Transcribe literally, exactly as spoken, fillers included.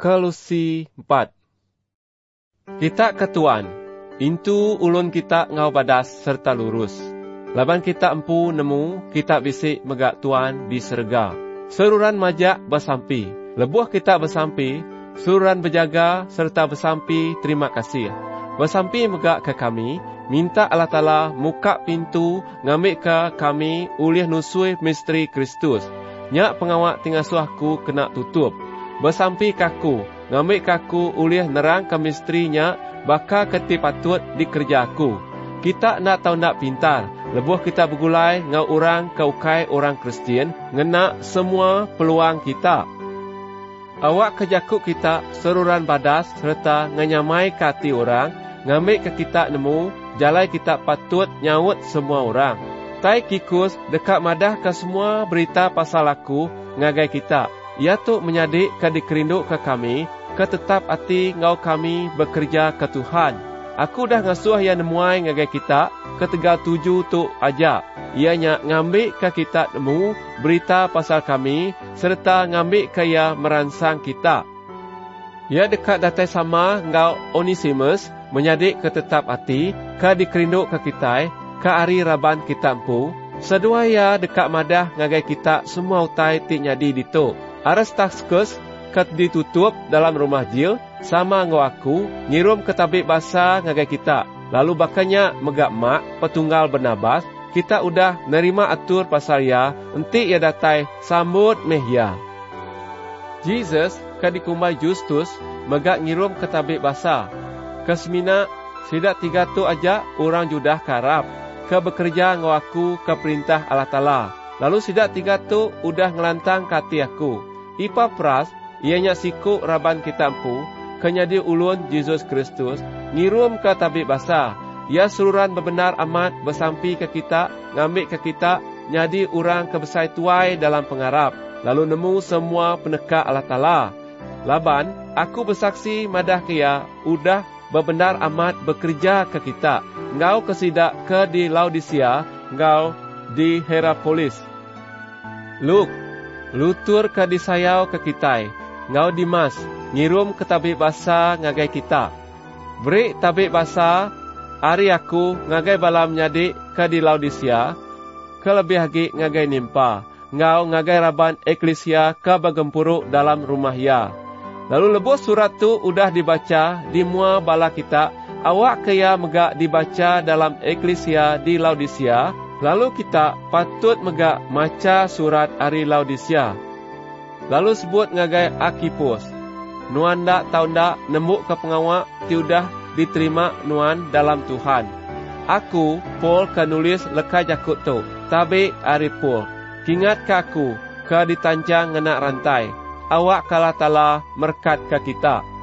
Kolosi empat. Kita ketuan, intu ulun kita ngau badas serta lurus. Laban kita empu nemu, kita bisik megak Tuan di serga. Seruran majak bersampi, lebuh kita bersampi, seruran berjaga serta bersampi terima kasih. Bersampi megak ke kami, minta Allah Ta'ala muka pintu ngambil ke kami ulih nusui misteri Kristus. Nyak pengawak tinggal suahku kena tutup. Bersampi kaku, ngambil kaku ulih nerang ke mistrinya, baka keti patut dikerja aku. Kita nak tahu nak pintar, lebuh kita bergulai ngau orang ke ukai orang Kristian, ngena semua peluang kita. Awak kejakuk kita seruran badas serta ngenyamai kati orang, ngambil ke kita nemu, jalai kita patut nyawut semua orang. Tai kikus dekat madah ke semua berita pasal aku, ngagai kita. Ia tu menyadik ke dikerinduk ke kami, ke tetap hati ngau kami bekerja ke Tuhan. Aku dah ngasuh yang nemuai ngagai kita, ke tegal tuju tu aja. Ianya ngambil ke kita nemu berita pasal kami, serta ngambil ke ia meransang kita. Ia dekat datai sama ngau Onesimus, menyadik ke tetap hati, ke dikerinduk ke kita, ke hari raban kita empu. Sedua ia dekat madah ngagai kita semua utai ti nyadi ditu. Aristarchus kat ditutup dalam rumah jil, sama ngau aku, ngirum ke tabik basa ngagai kita. Lalu bakanya megak mak, petunggal Barnabas, kita udah nerima atur pasal ya, enti ia datai sambut mehya. Jesus kat dikumbai Justus, megak ngirum ke tabik basa. Kesmina, sidak tiga tu aja orang judah karab, ke bekerja ngau aku ke perintah Allah Ta'ala. Lalu sidak tiga tu udah ngelantang kati aku. Ipa pras, ianya siku raban kita empu, kenyadi ulun Yesus Kristus, ngirum ke tabik basa. Ia seluruhan bebenar amat bersampi ke kita, ngambil ke kita, nyadi orang kebesai tuai dalam pengarap. Lalu nemu semua peneka Allah Ta'ala. Laban, aku bersaksi madah kia, udah bebenar amat bekerja ke kita. Ngau kesidak ke di Laodicea, ngau di Hierapolis. Luk, lutur ke disayau ke kitai, ngau Dimas, ngirum ke tabik basa ngagai kita. Beri tabik basa, hari aku ngagai balam nyadik ke di Laodicea, ke lebih lagi ngagai nimpa, ngau ngagai raban eklesia ke bagempuruk dalam rumah ya. Lalu lebuh surat tu udah dibaca di mua bala kita, awak kaya megak dibaca dalam eklesia di Laodicea. Lalu kita patut megak maca surat hari Laodicea. Lalu sebut ngagai Akipus. Nuan dak tahu dak nembuk ke pengawak tiudah diterima nuan dalam Tuhan. Aku, Paul, ke nulis leka jakut tu. Tabi hari Paul. Kingat ke aku, ke ditancang ngenak rantai. Awak kala tala merkat ke kita.